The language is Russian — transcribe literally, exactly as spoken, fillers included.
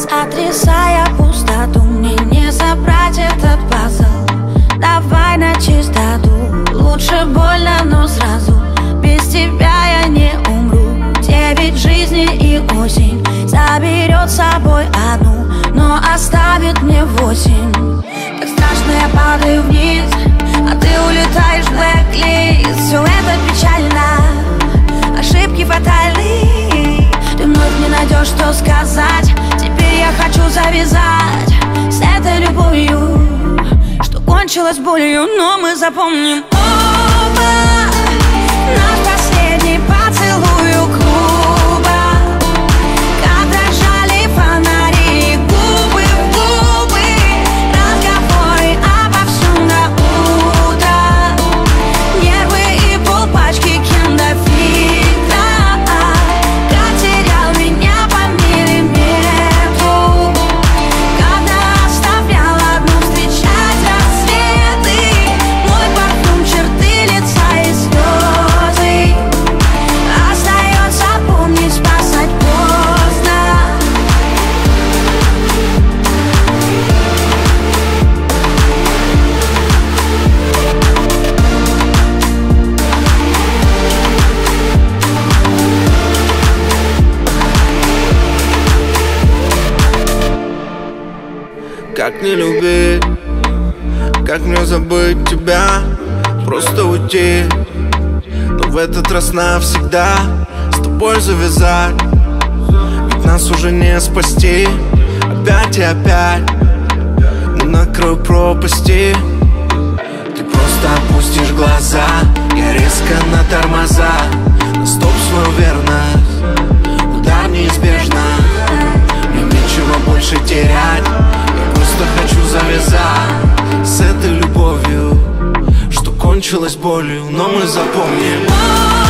Сотрясая пустоту, мне не собрать этот пазл. Давай на чистоту, лучше больно, но сразу. Без тебя я не умру. Девять жизней и осень заберет с собой одну, но оставит мне восемь. Так страшно, я падаю вниз, а ты улетаешь в блэк-лист. Все это печально, ошибки фатальны. Ты вновь не найдешь, что сказать. Теперь я хочу завязать с этой любовью, что кончилась болью, но мы запомним оба наш последний поцелуй у клуба, как дрожали фонари, губы в губы, разговоры обо всем до утра, нервы и полпачки кенда-фильтра. Как терял меня по миллиметру, когда оставлял одну встречать рассветы. Мой парфюм, черты лица и слезы. Остается помнить, спасать поздно. Как не любить, как мне забыть тебя, просто уйти, но в этот раз навсегда с тобой завязать. Ведь нас уже не спасти, опять и опять на краю пропасти. Ты просто опустишь глаза, я резко на тормоза, на стоп свою верность, удар неизбежно. Мне нечего больше терять, я просто хочу завязать с этой любовью, что кончилась болью, но мы запомним.